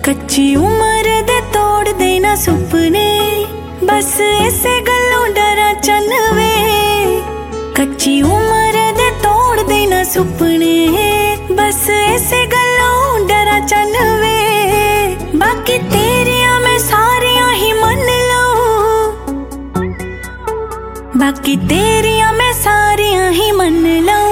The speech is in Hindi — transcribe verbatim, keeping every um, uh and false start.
कच्ची उम्र दे तोड़ देना सुपने, बस ऐसे गलों डरा चन वे। कच्ची उम्र दे तोड़ देना सुपने, बस ऐसे गलों डरा चन वे। बाकी तेरिया मैं सारियां ही मन लूं, बाकी तेरिया मैं सारियां ही मन लूं।